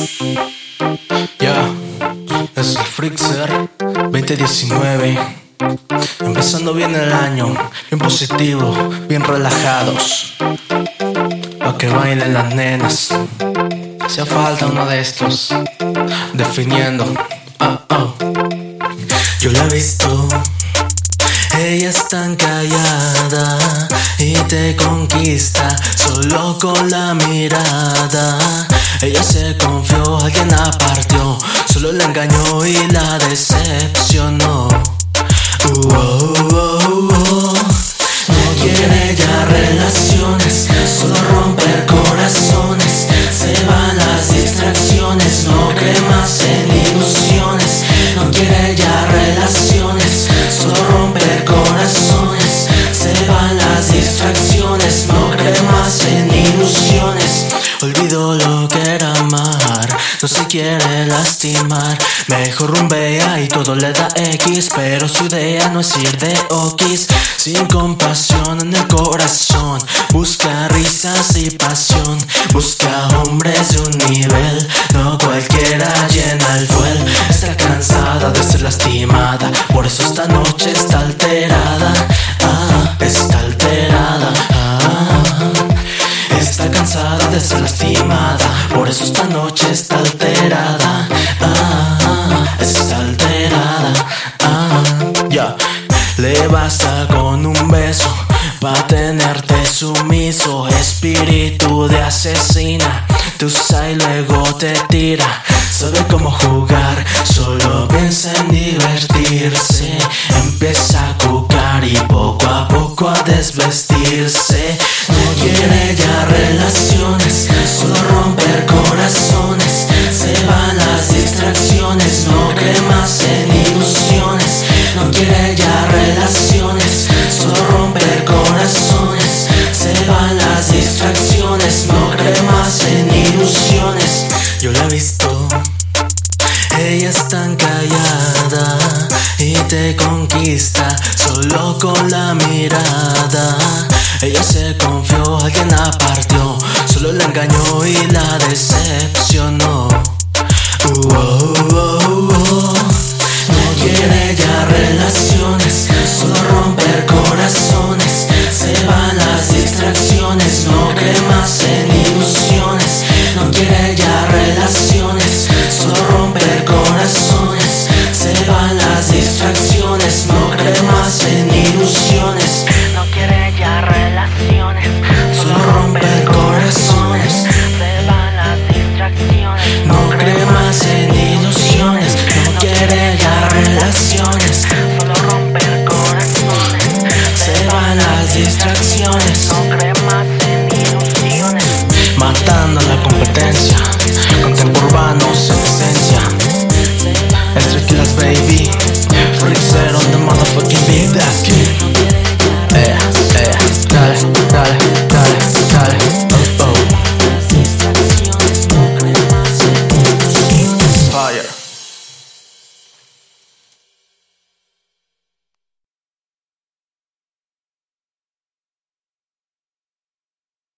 Ya, es el Freakzer 2019. Empezando bien el año, bien positivo, bien relajados. Pa' que bailen las nenas. Hacía falta uno de estos. Definiendo. Yo la he visto. Ella es tan callada y te conquista solo con la mirada. Ella se confió, alguien la partió, solo la engañó y la decepcionó. No quiere ya relaciones, solo romper corazones. Se van las distracciones, no cree más en ilusiones. No quiere ya relaciones, solo romper corazones. Se van las distracciones, no cree más en ilusiones. Olvidó lo que era amar, no se quiere lastimar. Mejor rumbea y todo le da X, pero su idea no es ir de okis. Sin compasión en el corazón, busca risas y pasión. Busca hombres de un nivel, no cualquiera llena el fuel. Está cansada de ser lastimada, por eso esta noche está alterada. Está alterada. Está cansada de ser lastimada, por eso esta noche está alterada. Está alterada. Ya. Le basta con un beso pa' tenerte sumiso. Espíritu de asesina, te usa y luego te tira. Sabe cómo jugar, solo piensa en divertirse. Empieza a cucar y poco a poco a desvestirse. No quiere ya relaciones, solo romper corazones. Se van las distracciones, no cree más en ilusiones. No quiere ya relaciones, solo romper corazones. Se van las distracciones, no cree más en ilusiones. Yo la he visto. Ella es tan callada y te conquista solo con la mirada. Ella se confió, alguien la partió, solo la engañó y la deseó.